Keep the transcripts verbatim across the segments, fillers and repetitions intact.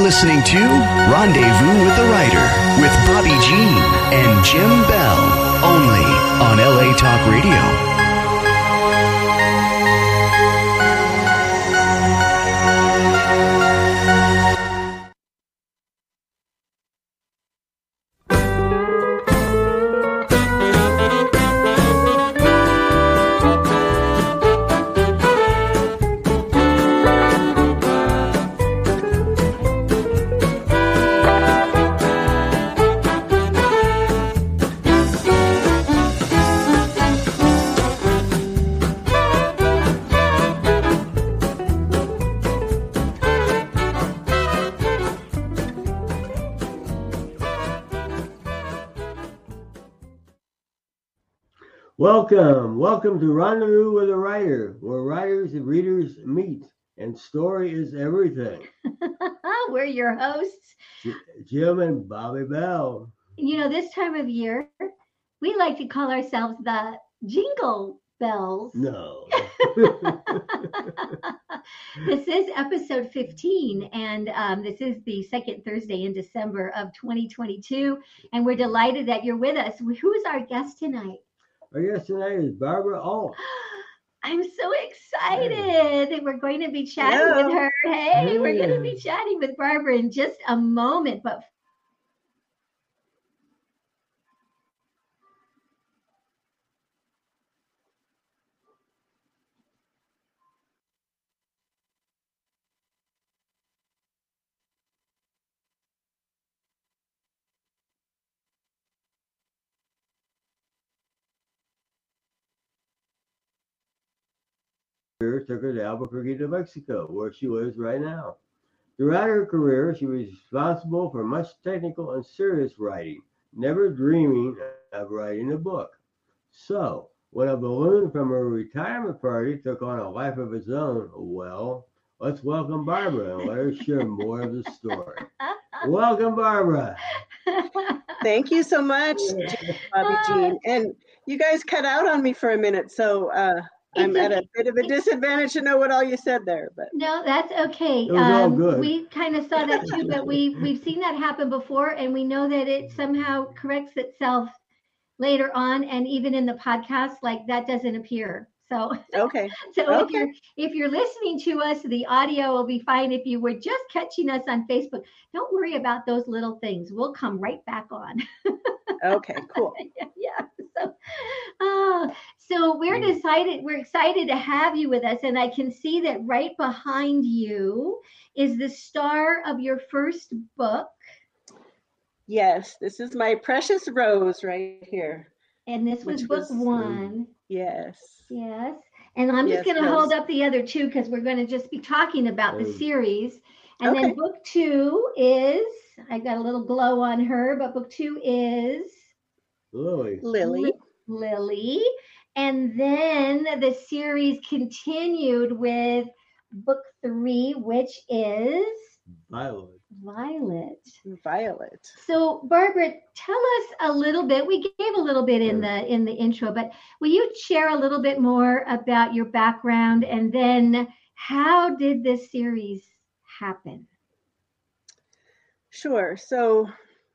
listening to Rendezvous with the Writer with Bobby Jean and Jim Bell, only on L A Talk Radio. Welcome, welcome to Rendezvous with a Writer, where writers and readers meet, and story is everything. We're your hosts, J- Jim and Bobby Bell. You know, this time of year, we like to call ourselves the Jingle Bells. No. This is episode fifteen, and um, this is the second Thursday in December of twenty twenty-two, and we're delighted that you're with us. Who's our guest tonight? Our guest tonight is Barbara Alt. I'm so excited that we're going to be chatting Hello. with her. Hey, we're going to be chatting with Barbara in just a moment, but Took her to Albuquerque, New Mexico, where she lives right now. Throughout her career, she was responsible for much technical and serious writing, never dreaming of writing a book. So, when a balloon from her retirement party took on a life of its own, well, let's welcome Barbara and let her share more of the story. Welcome, Barbara. Thank you so much, Bobby Jean. And you guys cut out on me for a minute, so uh, I'm at a bit of a disadvantage to know what all you said there. But no, that's okay. It was all Um, good. we kind of saw that too, but we we've seen that happen before, and we know that it somehow corrects itself later on, and even in the podcast, like that doesn't appear. So, okay, so if Okay. you're if you're listening to us, the audio will be fine. If you were just catching us on Facebook, don't worry about those little things. We'll come right back on. okay, cool. yeah, yeah. So, oh, so we're decided. We're excited to have you with us, and I can see that right behind you is the star of your first book, Yes, this is my precious rose right here. and this was Which book was- one. Yes. Yes, and I'm just Yes, going to Rose. hold up the other two because we're going to just be talking about the Mm. series, and Okay. then book two is. I got a little glow on her, but book two is Lily. Lily. Lily. And then the series continued with book three, which is Violet. Violet. Violet. So Barbara, tell us a little bit. We gave a little bit in the in the intro, but will you share a little bit more about your background, and then how did this series happen? Sure. So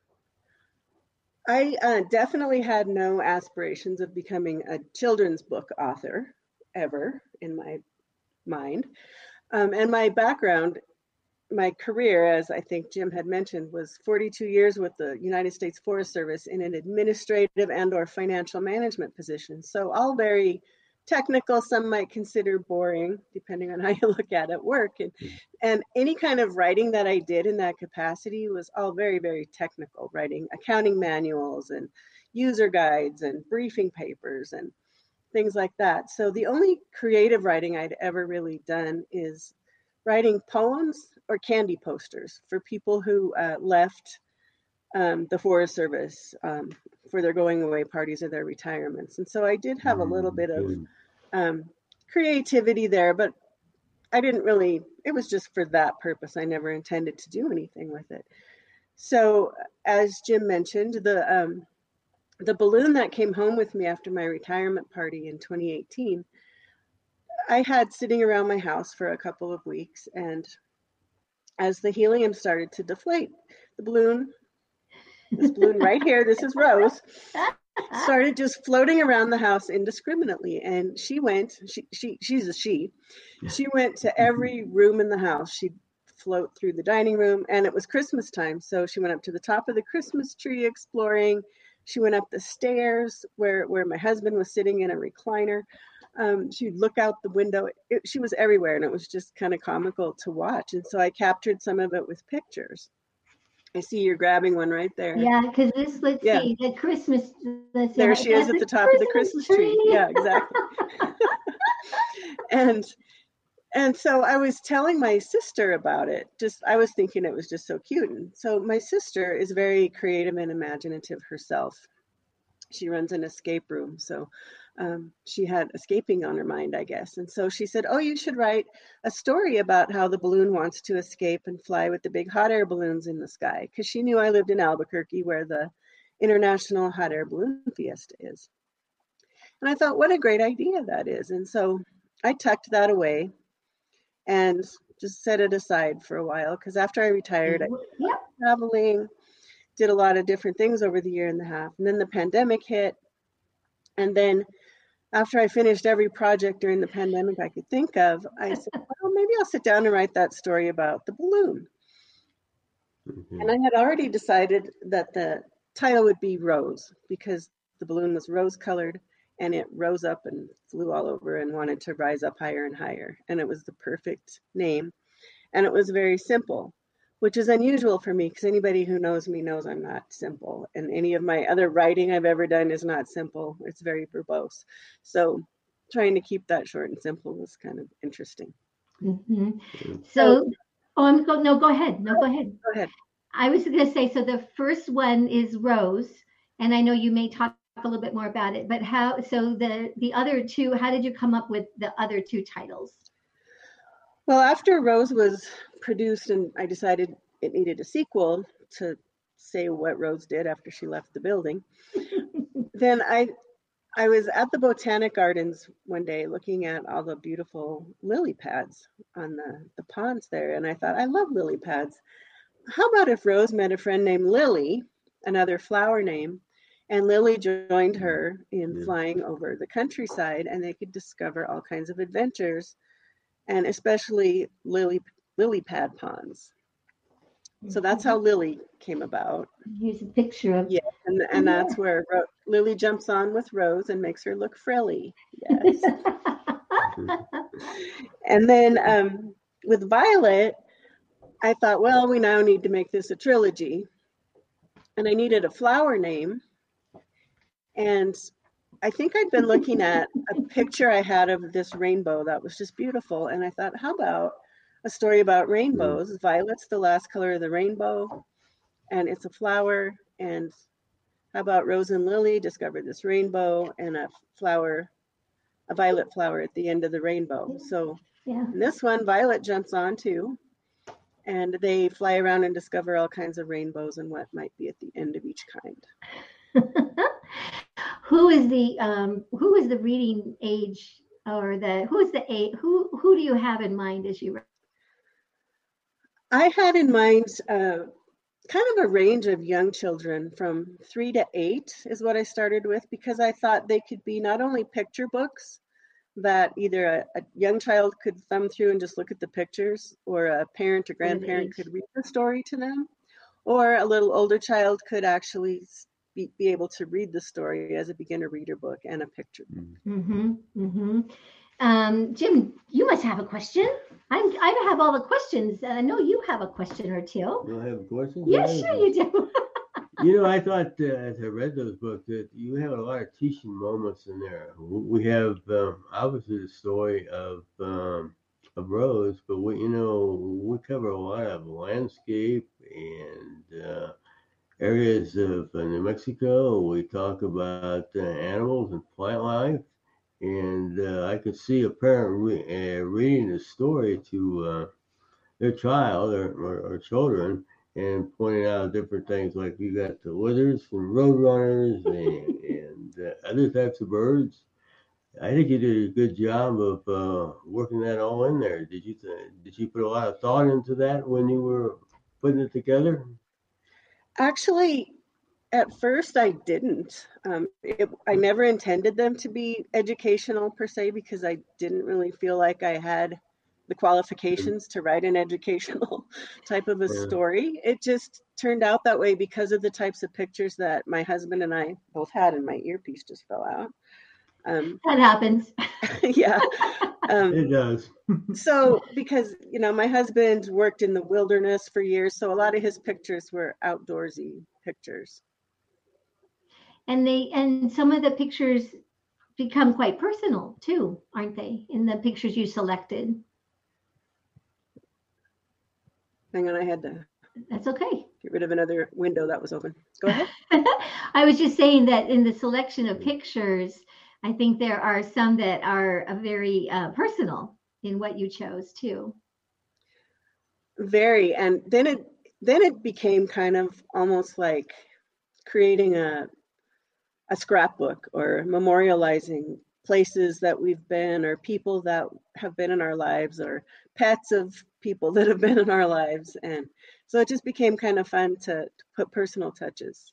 I uh, definitely had no aspirations of becoming a children's book author ever in my mind. Um, and my background, my career, as I think Jim had mentioned, was forty-two years with the United States Forest Service in an administrative and or financial management position. So all very technical, some might consider boring, depending on how you look at it, work. And, and any kind of writing that I did in that capacity was all very, very technical, writing accounting manuals and user guides and briefing papers and things like that. So the only creative writing I'd ever really done is writing poems or candy posters for people who uh, left um, the Forest Service um, for their going away parties or their retirements. And so I did have a little bit of um, creativity there, but I didn't really, it was just for that purpose. I never intended to do anything with it. So as Jim mentioned, the um, the balloon that came home with me after my retirement party in twenty eighteen, I had sitting around my house for a couple of weeks, and as the helium started to deflate, the balloon, this balloon right here, this is Rose, started just floating around the house indiscriminately. And she went, she, she she's a she, she went to every room in the house. She'd float through the dining room, and it was Christmas time. So she went up to the top of the Christmas tree exploring. She went up the stairs where, where my husband was sitting in a recliner. Um, she'd look out the window. It, she was everywhere, and it was just kind of comical to watch. And so I captured some of it with pictures. I see you're grabbing one right there. Yeah, because this, let's Yeah. see, the Christmas. Let's see, There she is at the top of the Christmas tree. Yeah, exactly. and and so I was telling my sister about it. Just I was thinking it was just so cute. And so my sister is very creative and imaginative herself. She runs an escape room, so um, she had escaping on her mind, I guess. And so she said, oh, you should write a story about how the balloon wants to escape and fly with the big hot air balloons in the sky, because she knew I lived in Albuquerque, where the International Hot Air Balloon Fiesta is. And I thought, what a great idea that is. And so I tucked that away and just set it aside for a while, because after I retired, I was Yep. traveling, did a lot of different things over the year and a half. And then the pandemic hit. And then after I finished every project during the pandemic I could think of, I said, well, maybe I'll sit down and write that story about the balloon. Mm-hmm. And I had already decided that the title would be Rose, because the balloon was rose colored and it rose up and flew all over and wanted to rise up higher and higher. And it was the perfect name. And it was very simple, which is unusual for me, because anybody who knows me knows I'm not simple. And any of my other writing I've ever done is not simple. It's very verbose. So trying to keep that short and simple was kind of interesting. Mm-hmm. So, oh, I'm go, no, go ahead. No, go ahead. Go ahead. I was going to say, so the first one is Rose, and I know you may talk a little bit more about it, but how, so the, the other two, how did you come up with the other two titles? Well, after Rose was produced and I decided it needed a sequel to say what Rose did after she left the building, then I I was at the Botanic Gardens one day looking at all the beautiful lily pads on the, the ponds there. And I thought, I love lily pads. How about if Rose met a friend named Lily, another flower name, and Lily joined her in yeah. flying over the countryside, and they could discover all kinds of adventures, and especially lily lily pad ponds. So that's how Lily came about. Here's a picture of yeah, and and yeah. that's where Ro- Lily jumps on with Rose and makes her look frilly. Yes. And then um, with Violet, I thought, well, we now need to make this a trilogy, and I needed a flower name, and I think I'd been looking at a picture I had of this rainbow that was just beautiful, and I thought, how about a story about rainbows? Mm. Violet's the last color of the rainbow, and it's a flower. And how about Rose and Lily discovered this rainbow and a flower, a violet flower at the end of the rainbow. So yeah. in this one, Violet jumps on too, and they fly around and discover all kinds of rainbows and what might be at the end of each kind. Who is the um, who is the reading age, or the who is the age? Who who do you have in mind as you? I had in mind uh, kind of a range of young children from three to eight is what I started with, because I thought they could be not only picture books that either a, a young child could thumb through and just look at the pictures, or a parent or grandparent could read the story to them, or a little older child could actually be, be able to read the story as a beginner reader book and a picture book. Mm-hmm, mm-hmm. Um, Jim, you must have a question. I'm, I have all the questions. I know you have a question or two. You have questions? Yes, yeah, sure you do. You know, I thought uh, as I read those books that you have a lot of teaching moments in there. We have um, obviously the story of um, of Rose, but we, you know, we cover a lot of landscape and uh, areas of uh, New Mexico. We talk about uh, animals and plant life. And uh, I could see a parent re- uh, reading the story to uh, their child or, or, or children and pointing out different things, like you got the lizards and roadrunners and, and uh, other types of birds. I think you did a good job of uh, working that all in there. Did you th- did you put a lot of thought into that when you were putting it together? Actually, at first I didn't. Um, it, I never intended them to be educational per se because I didn't really feel like I had the qualifications to write an educational type of a Yeah. story. It just turned out that way because of the types of pictures that my husband and I both had, and my earpiece just fell out. Um, That happens. yeah. Um, It does. so because you know my husband worked in the wilderness for years, so a lot of his pictures were outdoorsy pictures. And they and some of the pictures become quite personal too, aren't they? In the pictures you selected. Hang on, I had to That's okay. get rid of another window that was open. Go ahead. I was just saying that in the selection of pictures, I think there are some that are uh, very uh, personal in what you chose too. Very, and then it then it became kind of almost like creating a a scrapbook or memorializing places that we've been or people that have been in our lives or pets of people that have been in our lives. And so it just became kind of fun to, to put personal touches.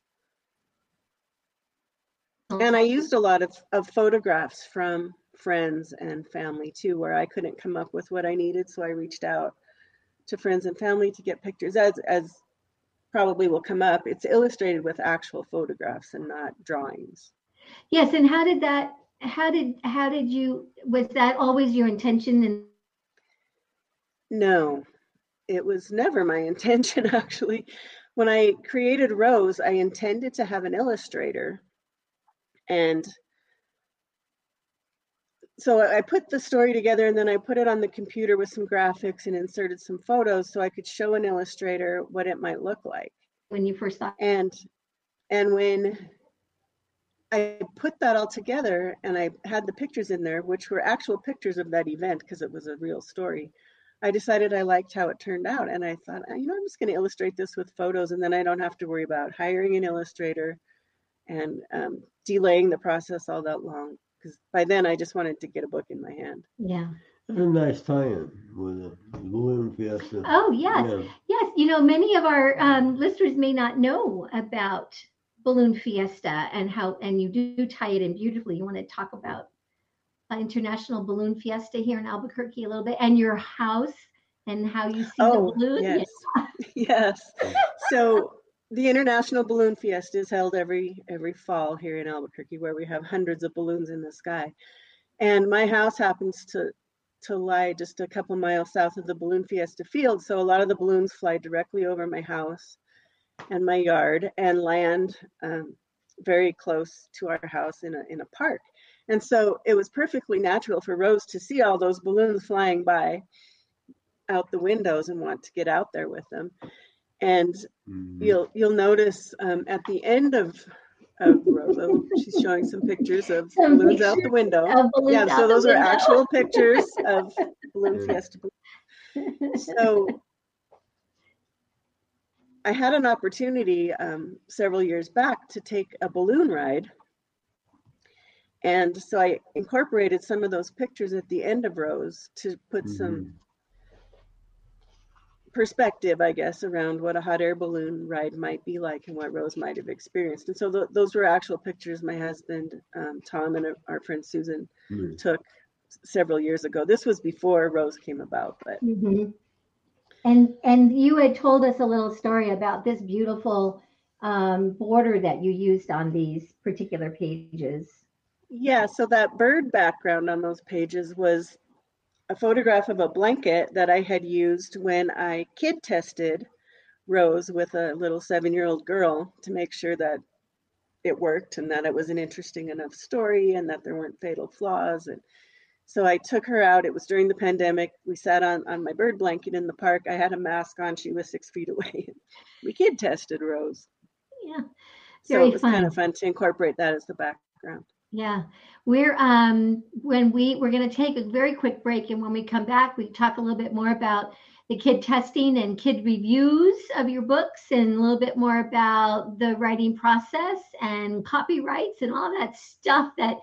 And I used a lot of, of photographs from friends and family too, where I couldn't come up with what I needed. So I reached out to friends and family to get pictures. As, as probably will come up, it's illustrated with actual photographs and not drawings. Yes, and how did that, how did, how did you, was that always your intention? And No, it was never my intention, actually. When I created Rose, I intended to have an illustrator. And so I put the story together and then I put it on the computer with some graphics and inserted some photos so I could show an illustrator what it might look like. when you first thought, And and when I put that all together and I had the pictures in there, which were actual pictures of that event because it was a real story, I decided I liked how it turned out. And I thought, you know, I'm just going to illustrate this with photos and then I don't have to worry about hiring an illustrator and um, delaying the process all that long. Because by then I just wanted to get a book in my hand. yeah. That's a nice tie-in with the Balloon Fiesta. Oh, yes. Yeah. Yes. You know, many of our um, listeners may not know about Balloon Fiesta and how, and you do tie it in beautifully. You want to talk about uh, International Balloon Fiesta here in Albuquerque a little bit and your house and how you see Oh, the balloon? yes. Yes. So the International Balloon Fiesta is held every every fall here in Albuquerque, where we have hundreds of balloons in the sky. And my house happens to to lie just a couple miles south of the Balloon Fiesta field. So a lot of the balloons fly directly over my house and my yard and land um, very close to our house in a in a park. And so it was perfectly natural for Rose to see all those balloons flying by out the windows and want to get out there with them. And Mhm. you'll you'll notice um, at the end of of Rose, oh, she's showing some pictures of Some balloons out the pictures window. of balloons Yeah, out so the those are window. actual pictures of Balloon Yeah. Fiesta. So I had an opportunity um, several years back to take a balloon ride. And so I incorporated some of those pictures at the end of Rose to put some Mhm. perspective, I guess, around what a hot air balloon ride might be like and what Rose might have experienced. And so th- those were actual pictures my husband, um, Tom, and our friend Susan Mhm. took several years ago. This was before Rose came about, but Mhm. And and you had told us a little story about this beautiful um, border that you used on these particular pages. yeah, so that bird background on those pages was a photograph of a blanket that I had used when I kid tested Rose with a little seven-year-old girl to make sure that it worked and that it was an interesting enough story and that there weren't fatal flaws. And so I took her out. It was during the pandemic. We sat on, on my bird blanket in the park. I had a mask on. She was six feet away. We kid tested Rose. Yeah, So very it was fun. kind of fun to incorporate that as the background. Yeah, we're um when we we're going to take a very quick break, and when we come back, we talk a little bit more about the kid testing and kid reviews of your books, and a little bit more about the writing process and copyrights and all that stuff that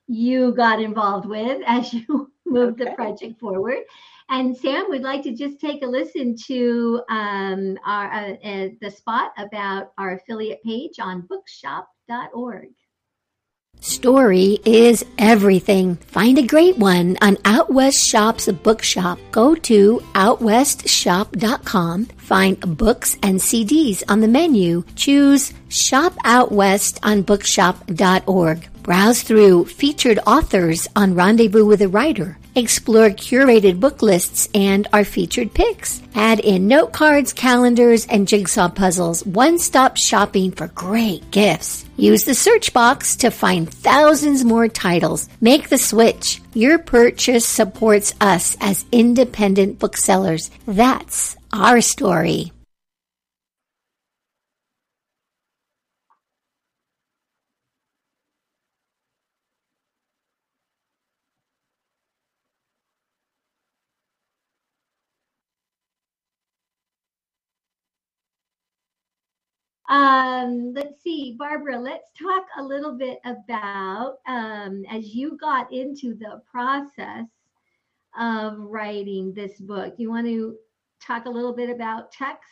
you got involved with as you moved Okay. the project forward. And Sam would like to just take a listen to um, our uh, uh, the spot about our affiliate page on bookshop dot org. Story is everything. Find a great one on Out West Shop's bookshop. Go to out west shop dot com, find books and C Ds on the menu. Choose Shop Out West on bookshop dot org. Browse through featured authors on Rendezvous with a Writer. Explore curated book lists and our featured picks. Add in note cards, calendars, and jigsaw puzzles. One-stop shopping for great gifts. Use the search box to find thousands more titles. Make the switch. Your purchase supports us as independent booksellers. That's our story. Um, let's see, Barbara, let's talk a little bit about um, as you got into the process of writing this book. You want to talk a little bit about text?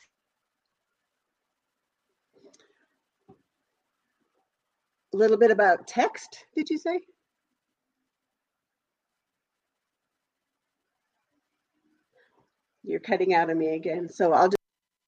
A little bit about text, did you say? You're cutting out of me again, so I'll just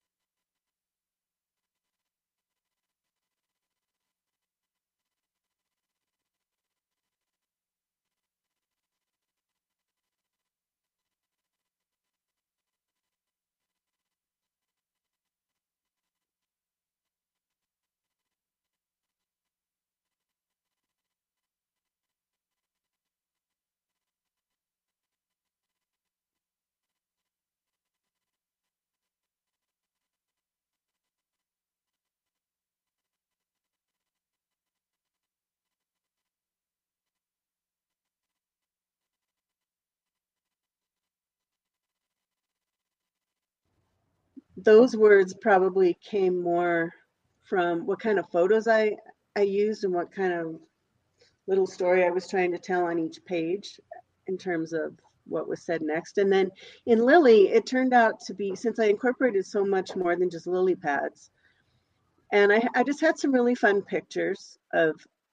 those words probably came more from what kind of photos I, I used and what kind of little story I was trying to tell on each page in terms of what was said next. And then in Lily, it turned out to be, since I incorporated so much more than just lily pads, and I, I just had some really fun pictures of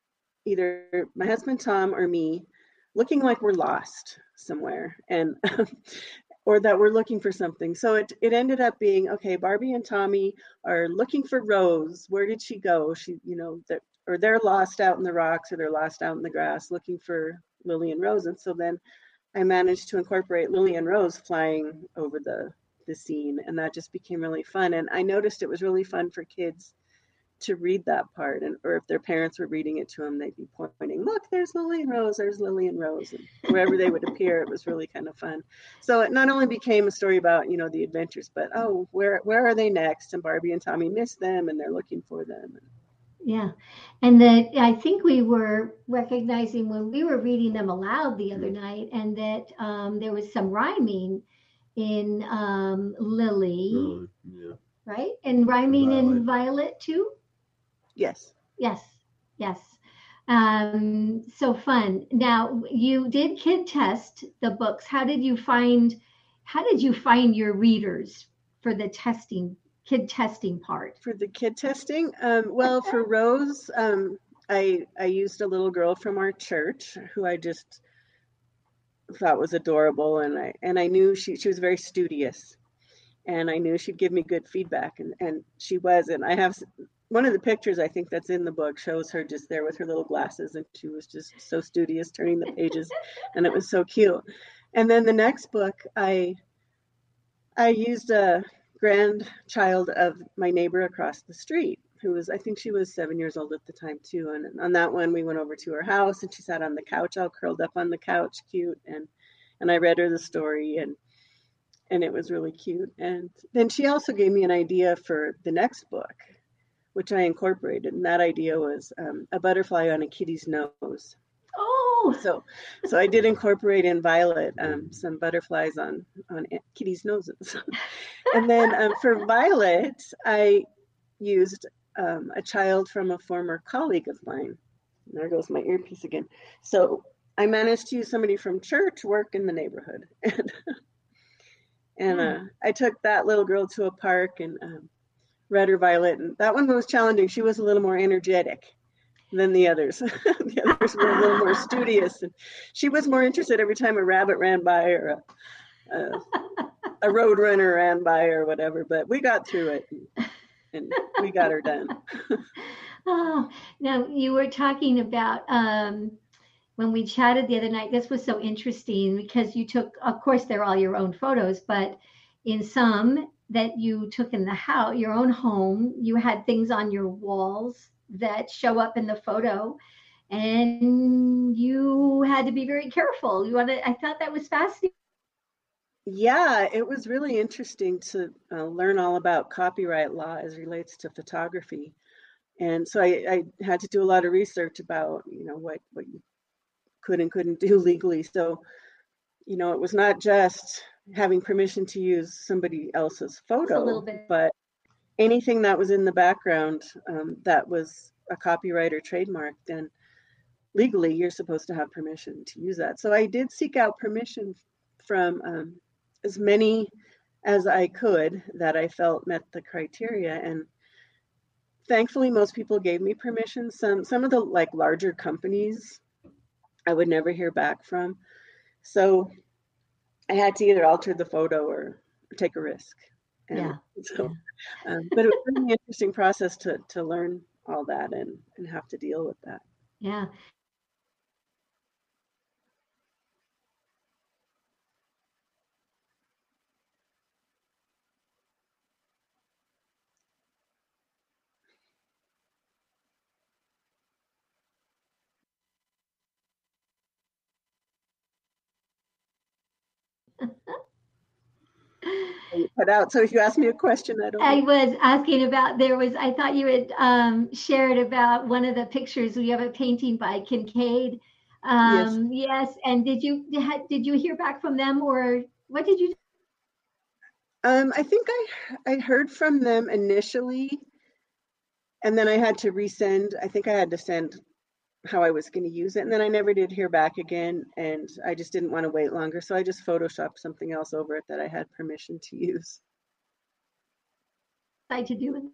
either my husband Tom or me looking like we're lost somewhere, and or that we're looking for something. So it, it ended up being, okay, Barbie and Tommy are looking for Rose. Where did she go? She, you know, that, or they're lost out in the rocks, or they're lost out in the grass looking for Lily and Rose. And so then I managed to incorporate Lily and Rose flying over the, the scene. And that just became really fun. And I noticed it was really fun for kids to read that part, and or if their parents were reading it to them, they'd be pointing, look, there's Lily and Rose, there's Lily and Rose, and wherever they would appear, it was really kind of fun. So it not only became a story about, you know, the adventures, but oh, where where are they next? And Barbie and Tommy miss them, and they're looking for them. Yeah, and that I think we were recognizing when we were reading them aloud the other night, and that um, there was some rhyming in um, Lily, Oh, yeah. right? And rhyming Violet. in Violet too. Yes. Yes, yes. Um, so fun. Now you did kid test the books. How did you find how did you find your readers for the testing, kid testing part? For the kid testing, um, well, for Rose, um, I I used a little girl from our church who I just thought was adorable, and I and I knew she she was very studious, and I knew she'd give me good feedback, and and she was. And I have one of the pictures I think that's in the book shows her just there with her little glasses, and she was just so studious turning the pages, and it was so cute. And then the next book, I I used a grandchild of my neighbor across the street, who was, I think she was seven years old at the time too. And on that one, we went over to her house, and she sat on the couch, all curled up on the couch, cute. And and I read her the story, and and it was really cute. And then she also gave me an idea for the next book, which I incorporated. And that idea was um, a butterfly on a kitty's nose. Oh, So, so I did incorporate in Violet um, some butterflies on on kitties' noses, and then um, for Violet, I used um, a child from a former colleague of mine, There goes my earpiece again. So I managed to use somebody from church work in the neighborhood. And, and uh, I took that little girl to a park and um, read her Violet. And that one was challenging. She was a little more energetic than the others. The others were a little more studious. And she was more interested every time a rabbit ran by or a, a, a road runner ran by or whatever. But we got through it and, and we got her done. Oh, now you were talking about um, when we chatted the other night. This was so interesting because you took, of course, they're all your own photos, but in some that you took in the house, your own home, you had things on your walls that show up in the photo, and you had to be very careful. You wanted, I thought that was fascinating. Yeah, it was really interesting to uh, learn all about copyright law as relates to photography. And so I, I had to do a lot of research about, you know, what, what you could and couldn't do legally. So, you know, it was not just having permission to use somebody else's photo, but anything that was in the background um, that was a copyright or trademark, then legally you're supposed to have permission to use that. So I did seek out permission from um, as many as I could that I felt met the criteria. And thankfully, most people gave me permission. Some some of the like larger companies, I would never hear back from. So I had to either alter the photo or, or take a risk. And yeah. So, um, but it was a really interesting process to to learn all that and and have to deal with that. Yeah. Put out. So if you ask me a question, I don't. I know. was asking about, there was, I thought you had um, shared about one of the pictures. We have a painting by Kincaid. Um, yes. Yes. And did you did you hear back from them, or what did you? Um, I think I I heard from them initially, and then I had to resend. I think I had to send how I was going to use it, and then I never did hear back again, and I just didn't want to wait longer, so I just photoshopped something else over it that I had permission to use. I to do it.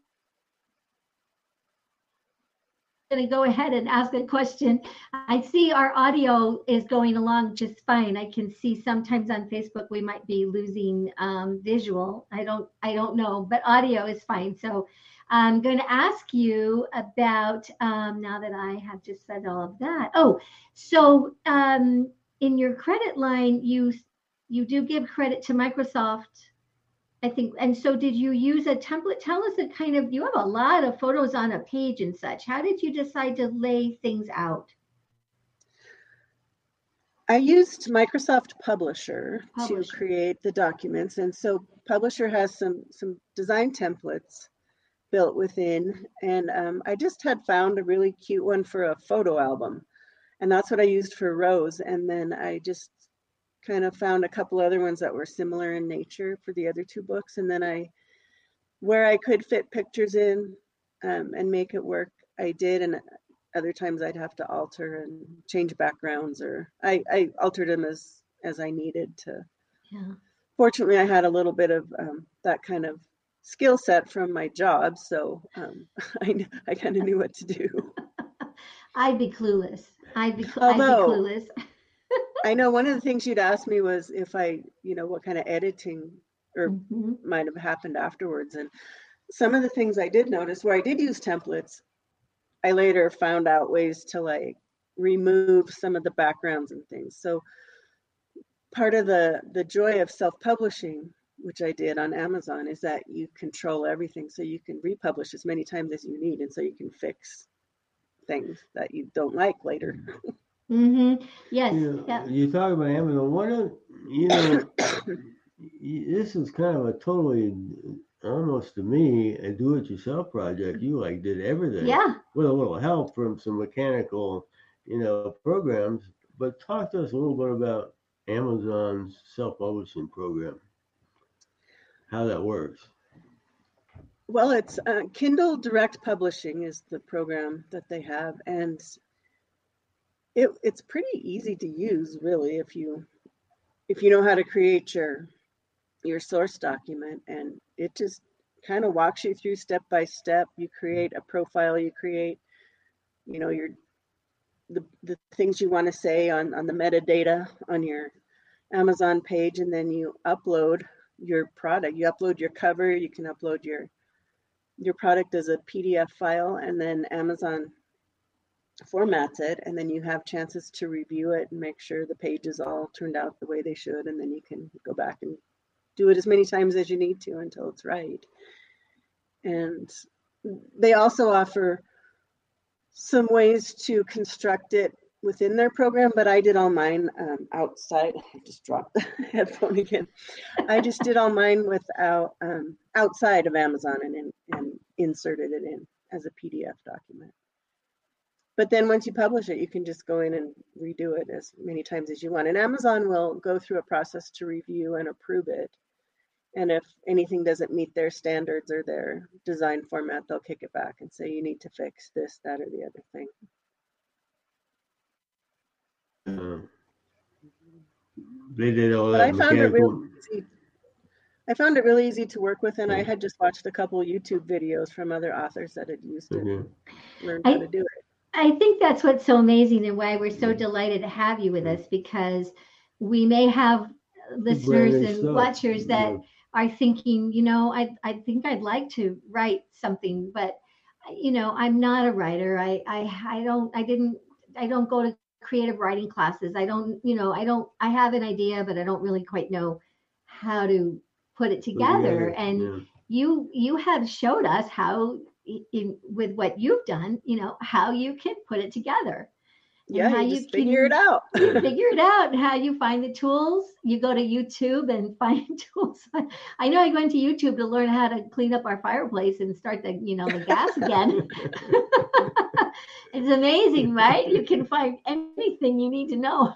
I'm going to go ahead and ask a question. I see our audio is going along just fine. I can see sometimes on Facebook we might be losing um, visual. I don't I don't know, but audio is fine. So I'm going to ask you about, um, now that I have just said all of that. Oh, so um, in your credit line, you you do give credit to Microsoft, I think. And so did you use a template? Tell us a kind of, you have a lot of photos on a page and such. How did you decide to lay things out? I used Microsoft Publisher, Publisher. to create the documents. And so Publisher has some, some design templates built within. And um, I just had found a really cute one for a photo album. And that's what I used for Rose. And then I just kind of found a couple other ones that were similar in nature for the other two books. And then I, where I could fit pictures in um, and make it work, I did. And other times I'd have to alter and change backgrounds, or I, I altered them as, as I needed to. Yeah. Fortunately, I had a little bit of um, that kind of skill set from my job. So um, I, I kind of knew what to do. I'd be clueless. I'd be, cl- Although, I'd be clueless. I know one of the things you'd asked me was if I, you know, what kind of editing or Mhm. might have happened afterwards. And some of the things I did notice where I did use templates, I later found out ways to like remove some of the backgrounds and things. So part of the, the joy of self-publishing, which I did on Amazon, is that you control everything. So you can republish as many times as you need. And so you can fix things that you don't like later. Mm-hmm. Yes. You know, Yeah. you talk about Amazon. One of, you know, this is kind of a totally, almost to me, a do-it-yourself project. You like did everything. Yeah. With a little help from some mechanical, you know, programs. But talk to us a little bit about Amazon's self-publishing program, how that works. Well, it's uh, Kindle Direct Publishing is the program that they have, and it, it's pretty easy to use, really, if you if you know how to create your your source document, and it just kind of walks you through step by step. You create a profile, you create, you know, your the, the things you want to say on, on the metadata on your Amazon page, and then you upload your product. You upload your cover, you can upload your your product as a P D F file, and then Amazon formats it, and then you have chances to review it and make sure the pages all turned out the way they should, and then you can go back and do it as many times as you need to until it's right. And they also offer some ways to construct it within their program, but I did all mine um, outside. I just dropped the headphone again. I just did all mine without um, outside of Amazon and, in, and inserted it in as a P D F document. But then once you publish it, you can just go in and redo it as many times as you want. And Amazon will go through a process to review and approve it. And if anything doesn't meet their standards or their design format, they'll kick it back and say, you need to fix this, that, or the other thing. Uh, they did all But that I found it mechanical. really easy. I found it really easy to work with, and I had just watched a couple YouTube videos from other authors that had used it, Mhm. learned I- how to do it. I think that's what's so amazing and why we're so delighted to have you with us, because we may have listeners Brand new and stuff. watchers that Yeah. are thinking, you know, I I think I'd like to write something, but you know, I'm not a writer. I I I don't I didn't I don't go to creative writing classes. I don't, you know, I don't I have an idea, but I don't really quite know how to put it together. Yeah, And yeah. you you have showed us how in with what you've done, you know, how you can put it together. And Yeah, how you you just figure it can- out. You figure it out, and how you find the tools. You go to YouTube and find tools. I know I went to YouTube to learn how to clean up our fireplace and start the, you know, the gas again. It's amazing, right? You can find anything you need to know.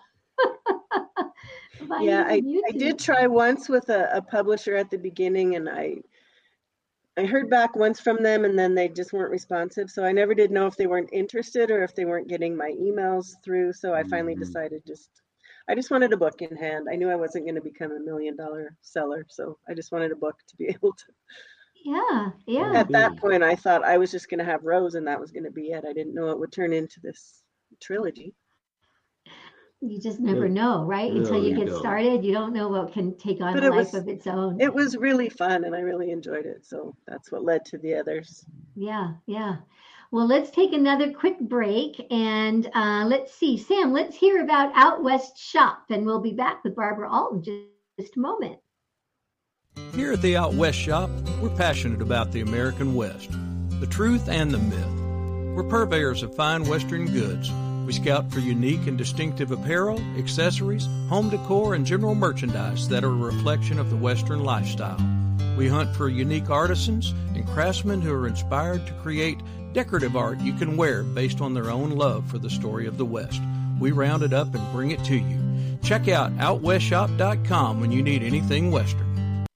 by Yeah, I, using I did YouTube. try once with a, a publisher at the beginning, and I I heard back once from them, and then they just weren't responsive. So I never did know if they weren't interested or if they weren't getting my emails through. So I finally Mhm. decided just I just wanted a book in hand. I knew I wasn't going to become a million dollar seller, so I just wanted a book to be able to. Yeah, yeah. At that Good. point, I thought I was just going to have Rose, and that was going to be it. I didn't know it would turn into this trilogy. You just never Yeah. know, right? No, Until you you get don't. started, you don't know what can take on But a it life was- of its own. It was really fun, and I really enjoyed it. So that's what led to the others. Yeah, yeah. Well, let's take another quick break, and uh, let's see. Sam, let's hear about Out West Shop, and we'll be back with Barbara Alt in just, just a moment. Here at the Out West Shop, we're passionate about the American West, the truth and the myth. We're purveyors of fine Western goods. We scout for unique and distinctive apparel, accessories, home decor, and general merchandise that are a reflection of the Western lifestyle. We hunt for unique artisans and craftsmen who are inspired to create decorative art you can wear based on their own love for the story of the West. We round it up and bring it to you. Check out out west shop dot com when you need anything Western.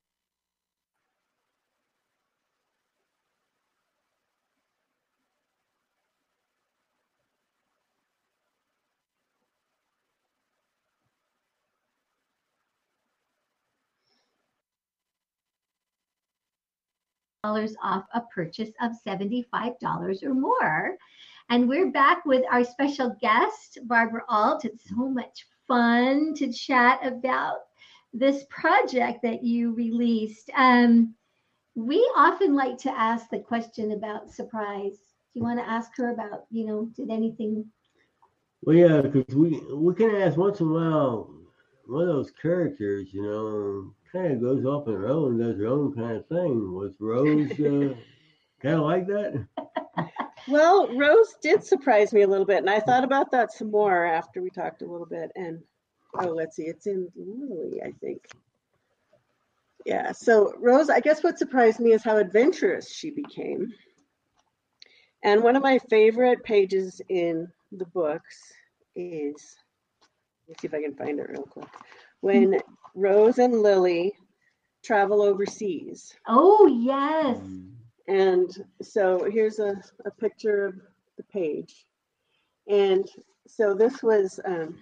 Dollars off a purchase of seventy-five dollars or more. And we're back with our special guest, Barbara Alt. It's so much fun to chat about this project that you released. Um, we often like to ask the question about surprise. Do you want to ask her about, you know, did anything? Well, yeah, because we we can ask once in a while. One of those characters, you know, kind of goes off on her own, does her own kind of thing. Was Rose uh, kind of like that? Well, Rose did surprise me a little bit, and I thought about that some more after we talked a little bit. And oh, let's see, it's in Lily, I think. Yeah, so Rose, I guess what surprised me is how adventurous she became. And one of my favorite pages in the books is, let me see if I can find it real quick, when Rose and Lily travel overseas. Oh, yes. And so here's a, a picture of the page. And so this was um,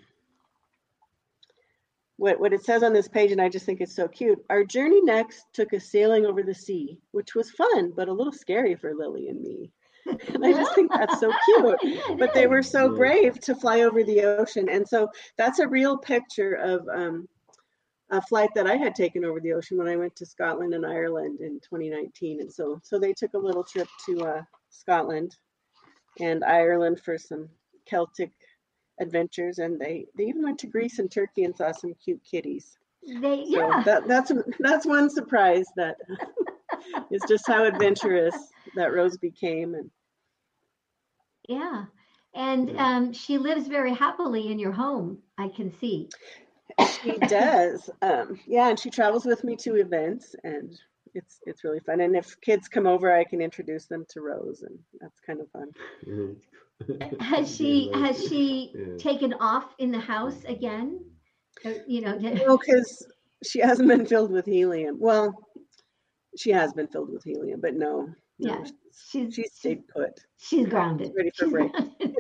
what, what it says on this page, and I just think it's so cute. Our journey next took us sailing over the sea, which was fun, but a little scary for Lily and me. And I just think that's so cute. Yeah, But they is. were so brave to fly over the ocean. And so that's a real picture of um, a flight that I had taken over the ocean when I went to Scotland and Ireland in twenty nineteen. And so, so they took a little trip to uh, Scotland and Ireland for some Celtic adventures, and they they even went to Greece and Turkey and saw some cute kitties. They, So yeah. that, that's that's one surprise that is just how adventurous that Rose became. And Yeah. And um, she lives very happily in your home, I can see. she does, um, yeah, and she travels with me to events, and it's it's really fun. And if kids come over, I can introduce them to Rose, and that's kind of fun. Has she has she Yeah. taken off in the house again? Or, you know, Well, because she hasn't been filled with helium. Well, she has been filled with helium, but no, no, yeah, she's, she's she stayed put. she's grounded. Ready for She's break. grounded.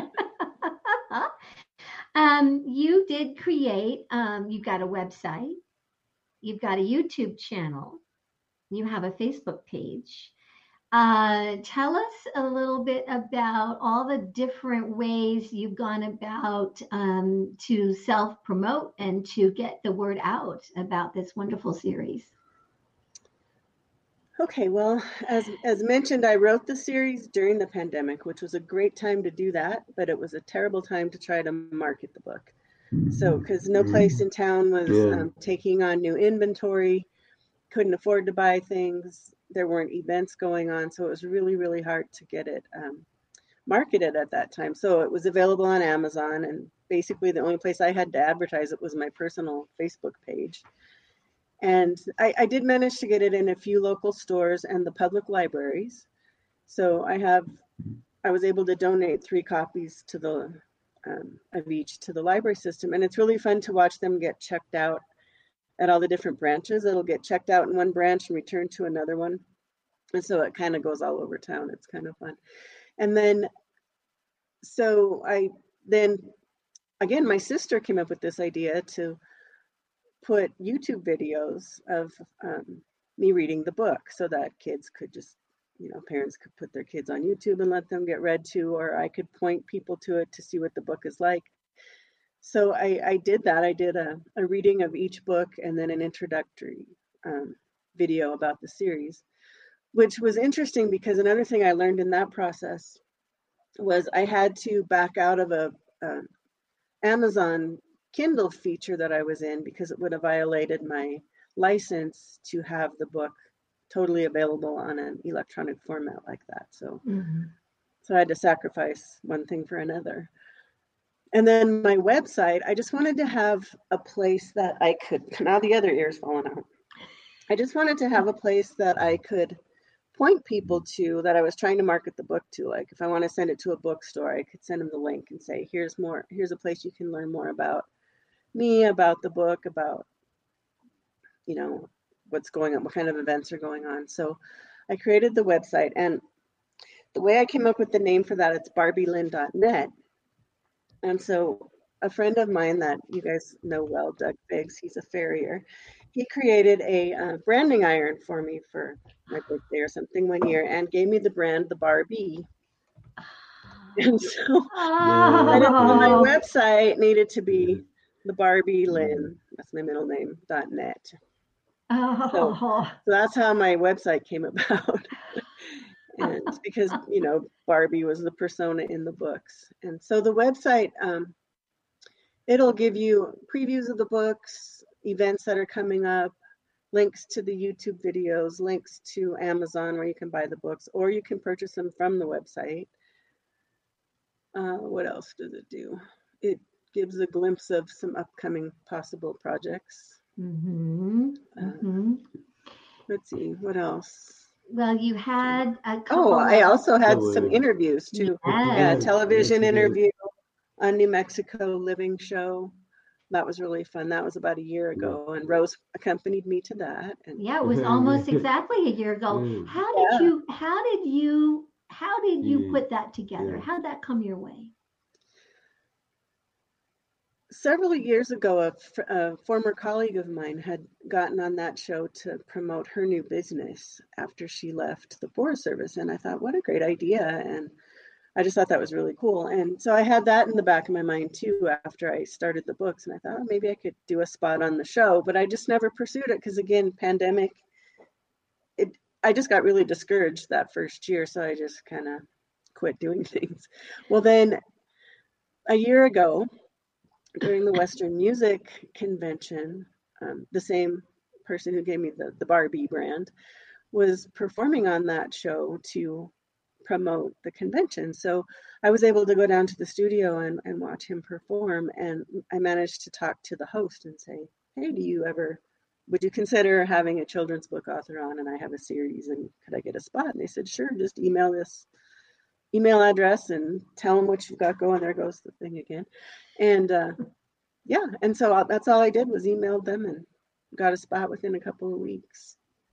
um, you did create. Um, you've got a website. You've got a YouTube channel. You have a Facebook page. Uh, tell us a little bit about all the different ways you've gone about um, to self-promote and to get the word out about this wonderful series. Okay, well, as as mentioned, I wrote the series during the pandemic, which was a great time to do that, but it was a terrible time to try to market the book. So, because no place in town was Yeah. um, taking on new inventory, couldn't afford to buy things. There weren't events going on, so it was really, really hard to get it um, marketed at that time. So it was available on Amazon, and basically the only place I had to advertise it was my personal Facebook page. And I, I did manage to get it in a few local stores and the public libraries. So I have, I was able to donate three copies to the um, of each to the library system, and it's really fun to watch them get checked out at all the different branches. It'll get checked out in one branch and returned to another one. And so it kind of goes all over town. It's kind of fun. And then, so I, then again, my sister came up with this idea to put YouTube videos of um, me reading the book so that kids could just, you know, parents could put their kids on YouTube and let them get read to, or I could point people to it to see what the book is like. So I, I did that. I did a, a reading of each book and then an introductory um, video about the series, which was interesting because another thing I learned in that process was I had to back out of a, a Amazon Kindle feature that I was in because it would have violated my license to have the book totally available on an electronic format like that. So, Mm-hmm. so I had to sacrifice one thing for another. And then my website, I just wanted to have a place that I could, now the other ear's falling out. I just wanted to have a place that I could point people to that I was trying to market the book to. Like if I want to send it to a bookstore, I could send them the link and say, here's more, here's a place you can learn more about me, about the book, about, you know, what's going on, what kind of events are going on. So I created the website, and the way I came up with the name for that, it's barbie lynn dot net. And so a friend of mine that you guys know well, Doug Biggs, he's a farrier, he created a uh, branding iron for me for my birthday or something one year and gave me the brand, the Barbie. And so Oh. I didn't- my website needed to be the Barbie Lynn, that's my middle name, dot net. Oh. So that's how my website came about. And because, you know, Barbie was the persona in the books. And so the website, um, it'll give you previews of the books, events that are coming up, links to the YouTube videos, links to Amazon where you can buy the books, or you can purchase them from the website. Uh, what else does it do? It gives a glimpse of some upcoming possible projects. Mm-hmm. Uh, Mm-hmm. let's see, what else? Well, you had a couple. Oh, I of- also had Oh, some yeah. interviews too. Yes. Yeah, television Yes, you did. interview on New Mexico Living Show. That was really fun. That was about a year ago, and Rose accompanied me to that. And Yeah, it was almost exactly a year ago. Mm. How did Yeah. you? How did you? How did you Yeah. put that together? Yeah. How did that come your way? several years ago, a, f- a former colleague of mine had gotten on that show to promote her new business after she left the Forest Service. And I thought, what a great idea. And I just thought that was really cool. And so I had that in the back of my mind too after I started the books. And I thought, oh, maybe I could do a spot on the show, but I just never pursued it because, again, pandemic, it, I just got really discouraged that first year. So I just kind of quit doing things. Well, then a year ago, during the Western Music Convention, um, the same person who gave me the, the Barbie brand was performing on that show to promote the convention. So I was able to go down to the studio and, and watch him perform. And I managed to talk to the host and say, hey, do you ever, would you consider having a children's book author on? And I have a series, and could I get a spot? And they said, sure, just email this email address and tell them what you've got going. There goes the thing again. And uh, yeah, and so that's all I did was emailed them and got a spot within a couple of weeks.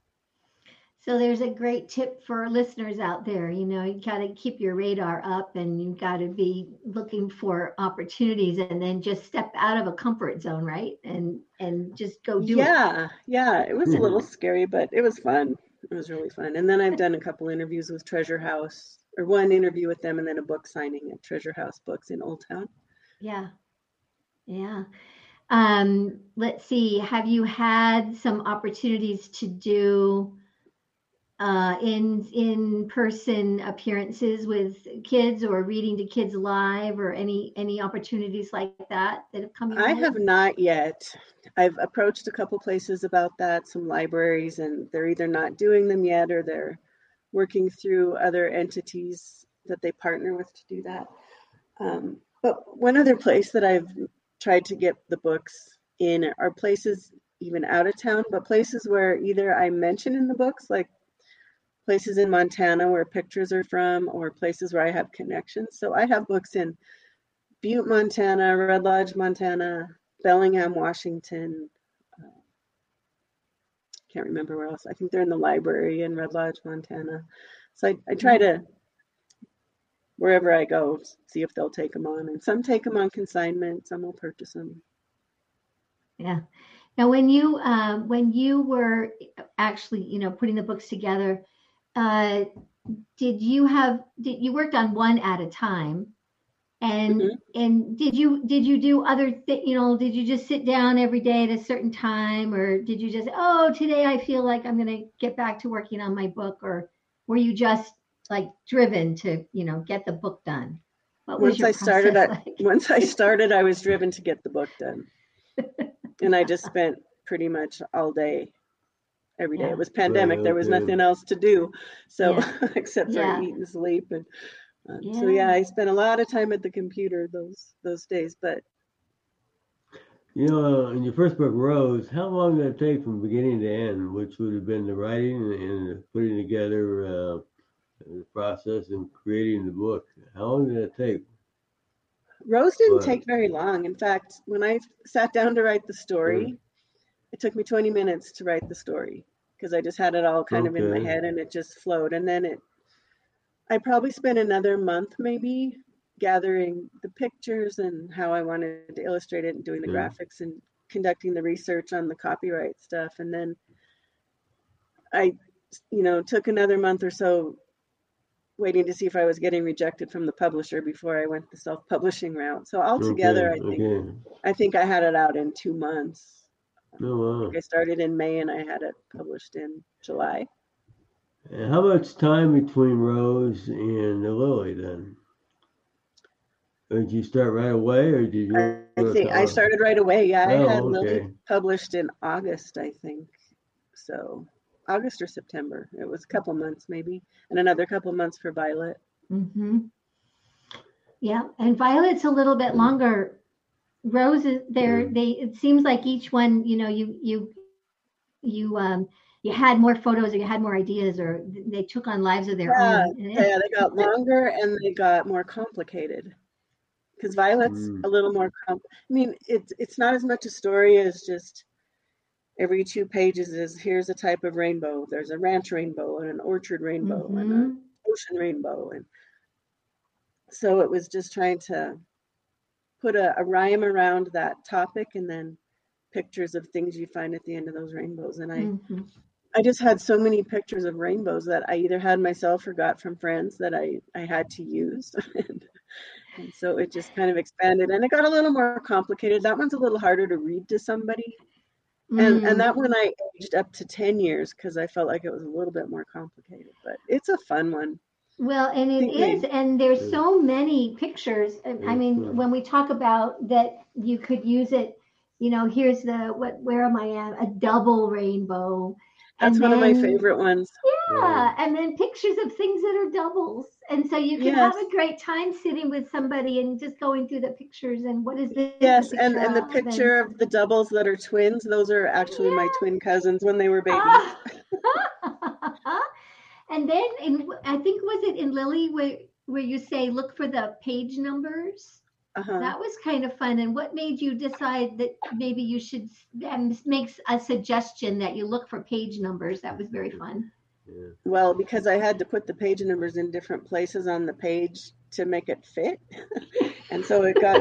So there's a great tip for listeners out there. You know, you got to keep your radar up, and you got to be looking for opportunities, and then just step out of a comfort zone, right? And and just go do yeah, it. Yeah, yeah. It was a little scary, but it was fun. It was really fun. And then I've done a couple interviews with Treasure House, or one interview with them, and then a book signing at Treasure House Books in Old Town. Yeah, yeah. Um, let's see. Have you had some opportunities to do uh, in in person appearances with kids, or reading to kids live, or any any opportunities like that that have come your I way? have not yet. I've approached a couple places about that, some libraries, and they're either not doing them yet, or they're working through other entities that they partner with to do that. Um, but one other place that I've tried to get the books in are places even out of town, but places where either I mention in the books, like places in Montana where pictures are from, or places where I have connections. So I have books in Butte, Montana, Red Lodge, Montana, Bellingham, Washington. Uh, can't remember where else. I think they're in the library in Red Lodge, Montana. So I, I try to, wherever I go, see if they'll take them on. And some take them on consignment, some will purchase them. Yeah. Now, when you uh, when you were actually, you know, putting the books together, uh, did you have did you worked on one at a time? And mm-hmm. and did you did you do other th- you know, did you just sit down every day at a certain time, or did you just, oh, today I feel like I'm going to get back to working on my book, or were you just like driven to, you know, get the book done? What was once your I started, like? I, once I started, I was driven to get the book done, and I just spent pretty much all day, every day. Yeah. It was pandemic; right, okay. There was nothing else to do, so yeah. except for yeah. eat and sleep and. Um, yeah. So yeah, I spent a lot of time at the computer those those days. But you know, in your first book, Rose, how long did it take from beginning to end, which would have been the writing and the putting together uh, the process and creating the book? How long did it take? Rose didn't but, take very long. In fact, when I sat down to write the story, mm. it took me twenty minutes to write the story because I just had it all kind okay. of in my head and it just flowed. And then it. I probably spent another month maybe gathering the pictures and how I wanted to illustrate it and doing the yeah. graphics and conducting the research on the copyright stuff. And then I, you know, took another month or so waiting to see if I was getting rejected from the publisher before I went the self-publishing route. So altogether, okay. I think okay. I think I had it out in two months. Oh, wow. I think I started in May and I had it published in July. And how much time between Rose and the Lily then? Or did you start right away, or did you? I, I think I started right away. Yeah, oh, I had okay. Lily published in August, I think. So August or September. It was a couple months maybe, and another couple months for Violet. Mm-hmm. Yeah, and Violet's a little bit longer. Rose is there. Mm. They it seems like each one, you know, you you you um. you had more photos, or you had more ideas, or they took on lives of their yeah, own. Yeah, they got longer and they got more complicated. Because Violet's mm. a little more, comp- I mean, it's it's not as much a story as just every two pages is here's a type of rainbow. There's a ranch rainbow and an orchard rainbow mm-hmm. and an ocean rainbow. And so it was just trying to put a, a rhyme around that topic and then pictures of things you find at the end of those rainbows. And I, Mm-hmm. I just had so many pictures of rainbows that I either had myself or got from friends that I, I had to use. and, and so it just kind of expanded, and it got a little more complicated. That one's a little harder to read to somebody. And Mm. and that one I aged up to ten years because I felt like it was a little bit more complicated, but it's a fun one. Well, and it think is, they- and there's so many pictures. I I mean, Mhm. when we talk about that, you could use it. You know, here's the what? Where am I at? A double rainbow. That's And one of my then- favorite ones. Yeah, and then pictures of things that are doubles, and so you can Yes. have a great time sitting with somebody and just going through the pictures and what is this? a Yes, and, picture and the of? picture of the doubles that are twins, those are actually my twin cousins when they were babies. Ah. And then in I think was it in Lily where where you say look for the page numbers? Uh-huh. That was kind of fun. And what made you decide that maybe you should and makes a suggestion that you look for page numbers? That was very fun. Yeah. Well, because I had to put the page numbers in different places on the page to make it fit. And so it got,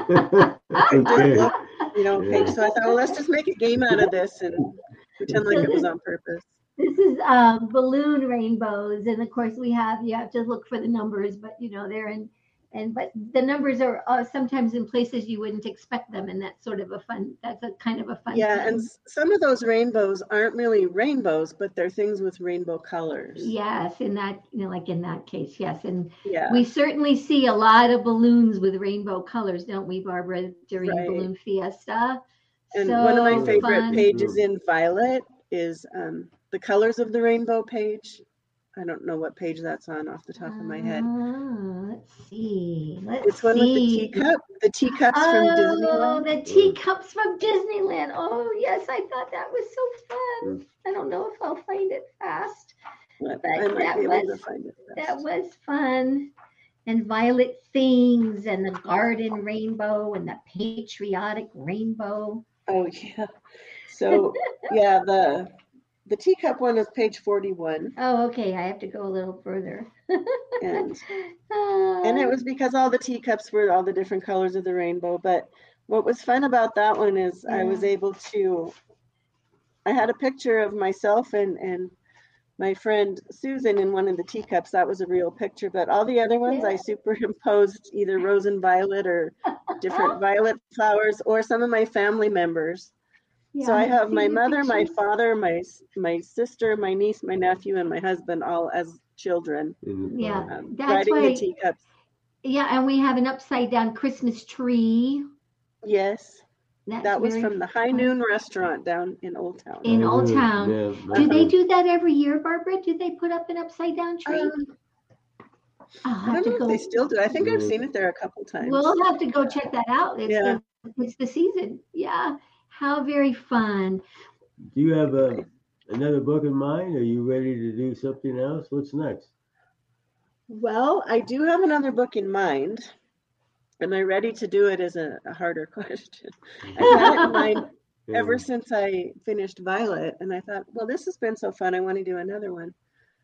Okay. look, you know, page. Yeah. So I thought, well, let's just make a game out of this and pretend like it was on purpose. This is um, balloon rainbows, and of course we have you have to look for the numbers, but you know they're in, and but the numbers are uh, sometimes in places you wouldn't expect them, and that's sort of a fun. That's a kind of a fun. Yeah, thing. and s- some of those rainbows aren't really rainbows, but they're things with rainbow colors. Yes, in that you know, like in that case, yes, and Yeah. we certainly see a lot of balloons with rainbow colors, don't we, Barbara, during Right. Balloon Fiesta? And so one of my favorite fun. pages in Violet is um, the colors of the rainbow page. I don't know what page that's on off the top of my head. Ah, let's see. Let's It's one with the see. teacup, the teacups Oh, from Disneyland. the teacups from Disneyland. Oh, yes, I thought that was so fun. I don't know if I'll find it fast. But but I might that be able was- to find it. That fast. was fun. And Violet Things and the Garden Rainbow and the Patriotic Rainbow. Oh yeah. So yeah, the the teacup one is page forty-one, Oh, okay. I have to go a little further. and Ah, and it was because all the teacups were all the different colors of the rainbow. But what was fun about that one is I was Yeah. able to. I had a picture of myself and and my friend Susan in one of the teacups. That was a real picture, but all the other ones I Yeah. superimposed either rose and violet or different violet flowers or some of my family members. So yeah, I have my see the mother, my pictures? father, my s- my sister, my niece, my nephew, and my husband all as children Yeah. um, That's riding why- the teacups. Yeah, and we have an upside down Christmas tree. Yes, That's that was very from the High fun. Noon Restaurant down in Old Town. In Old Yeah, Town. yeah. Do they do that every year, Barbara? Do they put up an upside down tree? Um, I'll I have don't to know go. if they still do. I think I've Mm. seen it there a couple times. We'll have to go check that out. It's, Yeah. the, it's the season. Yeah. How very fun. Do you have a, another book in mind? Are you ready to do something else? What's next? Well, I do have another book in mind. Am I ready to do it is a, a harder question. I've had it in mind ever since I finished Violet, and I thought, well, this has been so fun. I want to do another one.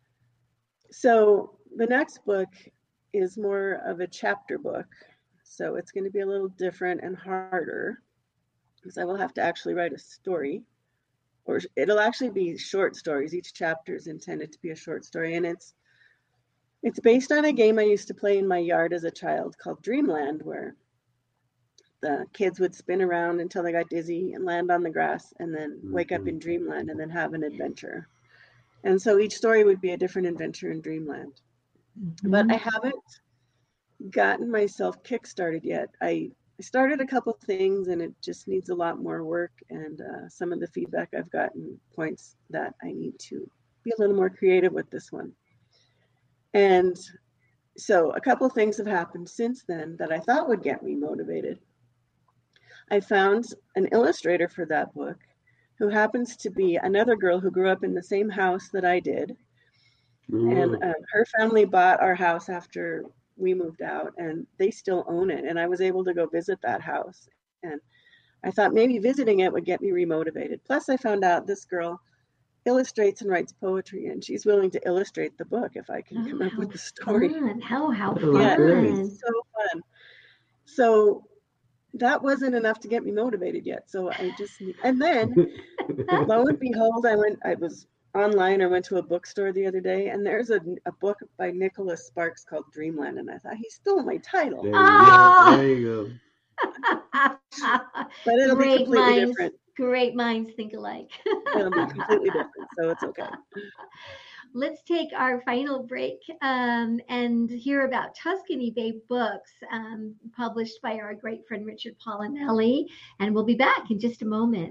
So the next book is more of a chapter book. So it's going to be a little different and harder because I will have to actually write a story, or it'll actually be short stories. Each chapter is intended to be a short story, and it's it's based on a game I used to play in my yard as a child called Dreamland, where the kids would spin around until they got dizzy and land on the grass and then wake up in Dreamland and then have an adventure. And so each story would be a different adventure in Dreamland. But I haven't gotten myself kickstarted yet. I started a couple things and it just needs a lot more work. And uh, some of the feedback I've gotten points that I need to be a little more creative with this one. And so a couple things have happened since then that I thought would get me motivated. I found an illustrator for that book who happens to be another girl who grew up in the same house that I did. And uh, her family bought our house after we moved out, and they still own it. And I was able to go visit that house. And I thought maybe visiting it would get me remotivated. Plus, I found out this girl illustrates and writes poetry, and she's willing to illustrate the book if I can come up with the story. Fun. How, how Oh, Yeah, great. fun. it's so fun. So that wasn't enough to get me motivated yet. So I just, and then lo and behold, I went, I was online. I went to a bookstore the other day, and there's a, a book by Nicholas Sparks called Dreamland. And I thought, he stole my title. There you Oh. go. There you go. But it'll be Great completely minds, different. great minds think alike. It'll be completely different. So it's okay. Let's take our final break um, and hear about Tuscany Bay Books, um, published by our great friend Richard Polinelli. And we'll be back in just a moment.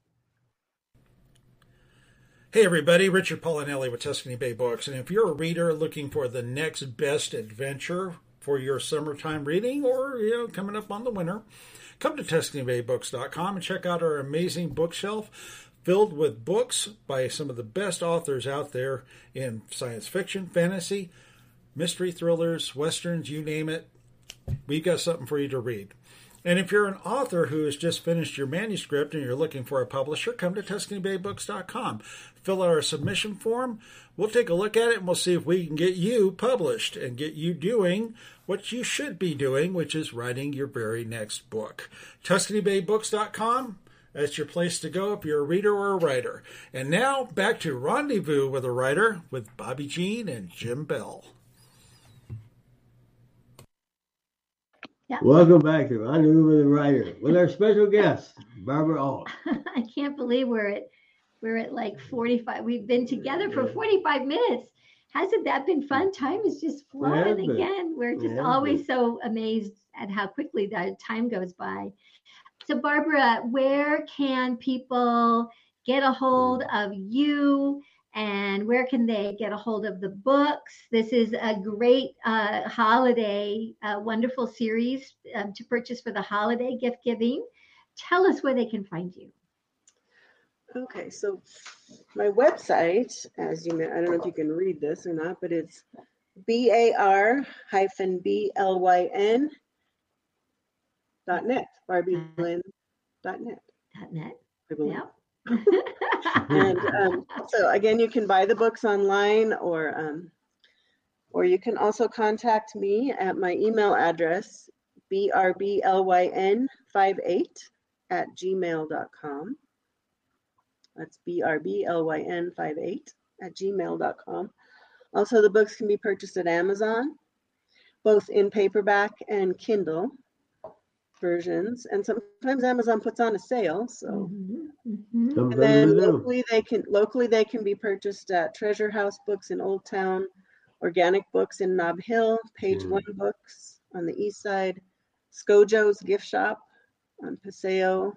Hey everybody, Richard Polinelli with Tuscany Bay Books. And if you're a reader looking for the next best adventure for your summertime reading, or you know, coming up on the winter, come to Tuscany Bay Books dot com and check out our amazing bookshelf filled with books by some of the best authors out there in science fiction, fantasy, mystery thrillers, westerns, you name it. We've got something for you to read. And if you're an author who has just finished your manuscript and you're looking for a publisher, come to Tuscany Bay Books dot com. Fill out our submission form. We'll take a look at it and we'll see if we can get you published and get you doing what you should be doing, which is writing your very next book. Tuscany Bay Books dot com. That's your place to go if you're a reader or a writer. And now back to Rendezvous with a Writer with Bobby Jean and Jim Bell. Yeah. Welcome back to Rendezvous with a Writer with our special guest, Barbara Alt. I can't believe we're at we're at like forty-five. We've been together for forty-five minutes. Hasn't that been fun? Time is just flowing again. We're just Yeah, always so amazed at how quickly the time goes by. So Barbara, where can people get a hold of you, and where can they get a hold of the books? This is a great uh, holiday, uh, wonderful series um, to purchase for the holiday gift giving. Tell us where they can find you. Okay, so my website, as you may, I don't know if you can read this or not, but it's B A R hyphen B L Y N dot net, Barbie Lynn dot net. Dot net. I believe. Yeah. And um, so again, you can buy the books online, or um, or you can also contact me at my email address, B R B L Y N five eight at gmail dot com. That's B R B L Y N five eight at gmail dot com. Also, the books can be purchased at Amazon, both in paperback and Kindle versions, and sometimes Amazon puts on a sale. So, Mm-hmm. Mm-hmm. Some and then better than locally they can locally they can be purchased at Treasure House Books in Old Town, Organic Books in Nob Hill, Page Mm. One Books on the east side, Scojo's Gift Shop on Paseo,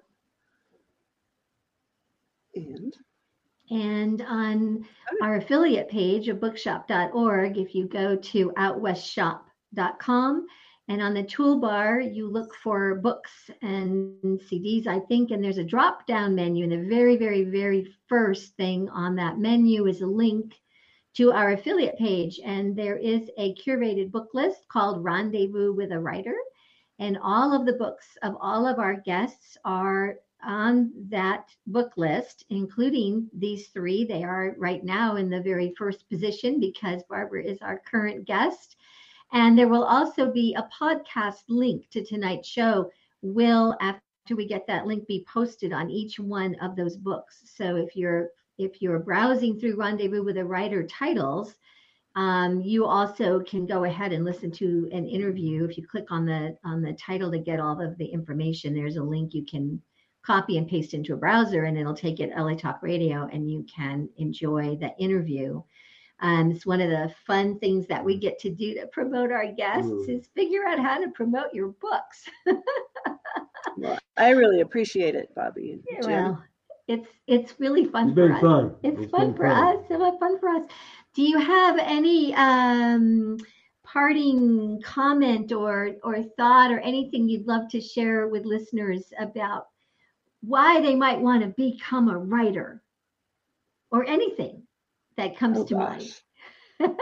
and And on our affiliate page of bookshop dot org, if you go to out west shop dot com, and on the toolbar, you look for books and C Ds, I think, and there's a drop-down menu. And the very, very, very first thing on that menu is a link to our affiliate page. And there is a curated book list called Rendezvous with a Writer. And all of the books of all of our guests are on that book list, including these three. They are right now in the very first position because Barbara is our current guest. And there will also be a podcast link to tonight's show. Will, after we get that link, be posted on each one of those books. So if you're if you're browsing through Rendezvous with a Writer titles, um, you also can go ahead and listen to an interview. If you click on the on the title to get all of the information, there's a link you can copy and paste into a browser, and it'll take it L A Talk Radio, and you can enjoy the interview. Um, it's one of the fun things that we get to do to promote our guests Mm. is figure out how to promote your books. well, I really appreciate it, Bobby and Jim. Well, it's it's really fun It's for been us. fun. It's, It's fun been for fun. us. It's been fun for us. Do you have any um, parting comment or or thought or anything you'd love to share with listeners about why they might want to become a writer, or anything that comes Oh, to gosh. mind?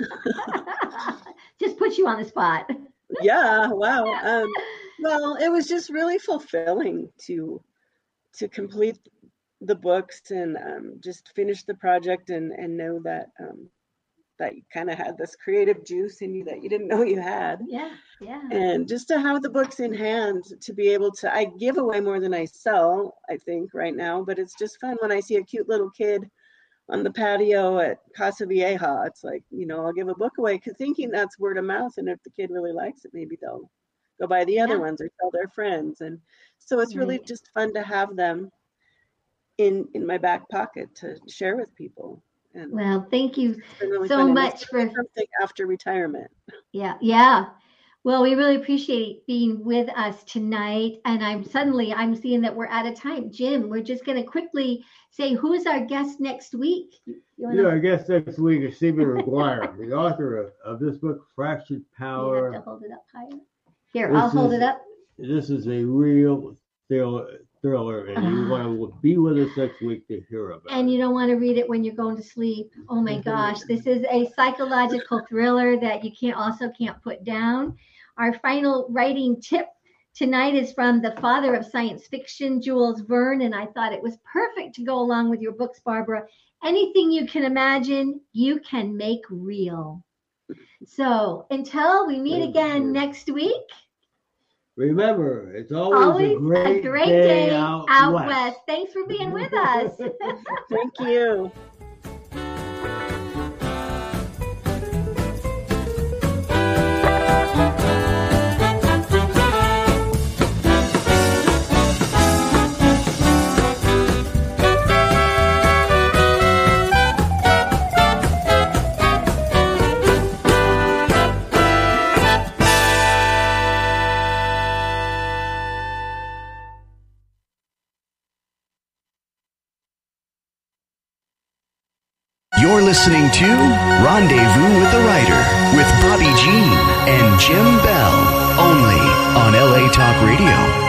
Just put you on the spot. Yeah, wow. Um, well, it was just really fulfilling to to complete the books and um, just finish the project and and know that um, that you kind of had this creative juice in you that you didn't know you had. Yeah, yeah. And just to have the books in hand, to be able to, I give away more than I sell, I think, right now, but it's just fun when I see a cute little kid on the patio at Casa Vieja. It's like, you know, I'll give a book away, thinking that's word of mouth. And if the kid really likes it, maybe they'll go buy the other Yeah. ones or tell their friends. And so it's really Right. just fun to have them in, in my back pocket to share with people. And Well, thank you it's been really so fun. And much it's for something after retirement. Yeah, yeah. Well, we really appreciate being with us tonight. And I'm suddenly I'm seeing that we're out of time. Jim, we're just going to quickly say who's our guest next week. You wanna, Yeah, I guess next week is Stephen McGuire, the author of, of this book, Fractured you Power. have to hold it up higher. Here, This I'll hold is- it up. This is a real thriller, thriller and you want to be with us next week to hear about And it. you don't want to read it when you're going to sleep. Oh my gosh, this is a psychological thriller that you can't also can't put down. Our final writing tip tonight is from the father of science fiction, Jules Verne, and I thought it was perfect to go along with your books, Barbara. Anything you can imagine, you can make real. So until we meet again next week, Remember, it's always, always a great, a great day, day out, out west. west. Thanks for being with us. Thank you. You're listening to Rendezvous with the Writer with Bobby Jean and Jim Bell, only on L A Talk Radio.